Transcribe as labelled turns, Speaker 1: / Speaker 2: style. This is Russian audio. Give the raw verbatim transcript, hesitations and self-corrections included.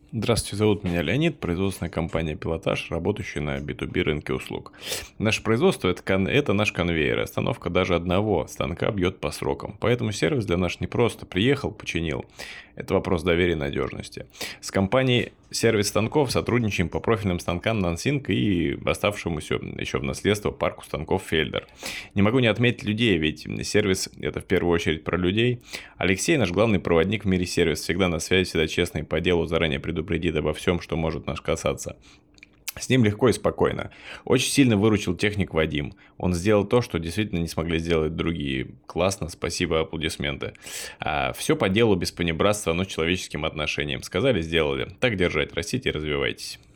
Speaker 1: Здравствуйте, зовут меня Леонид, производственная компания «Пилотаж», работающая на би ту би рынке услуг. Наше производство– это, кон- это наш конвейер, остановка даже одного станка бьет по срокам. Поэтому сервис для нас не просто приехал, починил. Это вопрос доверия и надежности. С компанией «Сервис станков» сотрудничаем по профильным станкам Нансинк и оставшемуся еще в наследство парку станков Фельдер. Не могу не отметить людей, ведь сервис– это в первую очередь про людей. Алексей– наш главный проводник в мире сервис, всегда на связи, всегда честный по делу, заранее предупредит обо всем, что может нас касаться. С ним легко и спокойно. Очень сильно выручил техник Вадим. Он сделал то, что действительно не смогли сделать другие. Классно, спасибо, аплодисменты. А, все по делу, без понебратства, но с человеческим отношением. Сказали, сделали. Так держать, растите и развивайтесь.